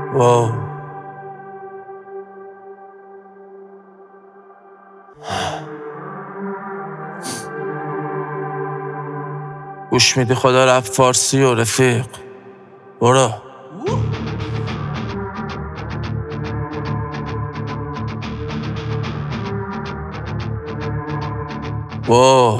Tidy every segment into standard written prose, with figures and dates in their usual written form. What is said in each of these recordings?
واو گوش میدی خدا رفت فارسی و رفیق برو واو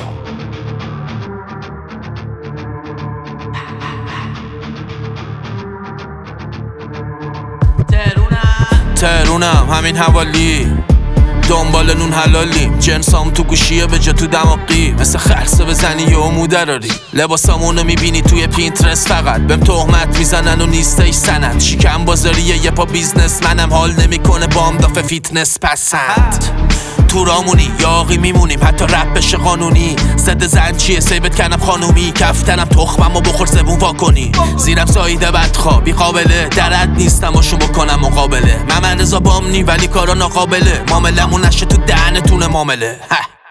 تهرونم همین حوالی دنبال نون حلالیم جنسام تو گوشیه به جا تو دماغی مثل خرسه بزنی یه مودراری لباسامونو میبینی توی پینترست فقط بهم تهمت میزنن و نیستش سند شیکم بازاریه یه پا بیزنس منم حال نمیکنه بام دافه فیتنس پسند تو رامونی یاقی میمونیم حتی رپ بشه قانونی زده زنچیه سیبت کنم خانومی کفتنم تخمم و بخور زبون واکنی زیرم سایده بدخوابی قابله درد نیستم باشو بکنم مقابله من رضا بامنی ولی کارا ناقابله معاملمون نشه تو دهنتونه معامله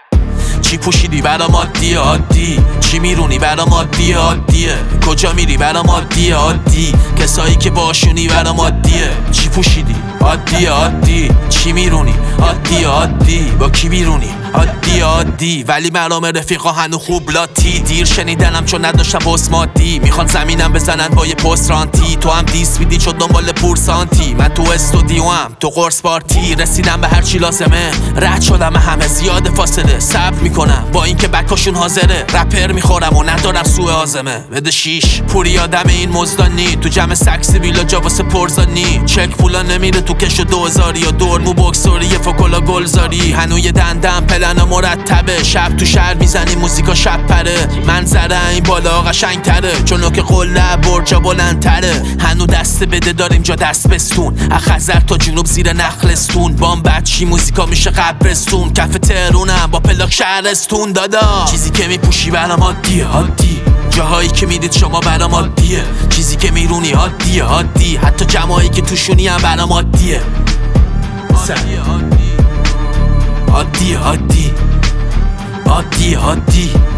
چی پوشیدی برام عادیه عادی چی میرونی برام عادیه عادیه کجا میری برام عادیه عادی کسایی که باشونی برام عادیه چی پوشیدی عادیه عادی چی میرونی عادیه عادی با کی بیرونی عادی عادی ولی مرام رفیقا هنو خوب لاتی دیر شنیدنم چون نداشتم پست مادی میخوان زمینم بزنن با یه پست رانتی تو هم دیس میدی شد دنبال پورسانتی من تو استودیوام تو قرص پارتی رسیدم به هر چی لازمه رد شدم همه زیاد فاصله صبر میکنم با اینکه بکاشون حاضره رپر میخورم و ندارم سوء عازمه بده شیش پوری آدم این مزدانی تو جمع سکسی بیلا جا واسه پرزانی چک پولا نمیره تو کش و 2000 یا دورمو بکسوری فکولا گلزاری هنوی دندم پلن مرتبه شب تو شهر میزنی موزیکا شب پره منظره این بالا قشنگ تره چون که قله برجا بلندتره هنو دست بده داریم جا دست بستون اخزر تا جنوب زیر نخلستون بام بچی موزیکا میشه قبرستون کف تهرونم با پلاک شهرستون دادا چیزی که میپوشی برام عادیه عادی جاهایی که میدید شما برام عادیه چیزی که میرونی عادیه عادی حتی جمعایی که توشونی هم برام عادیه عادی عادی عادی عادی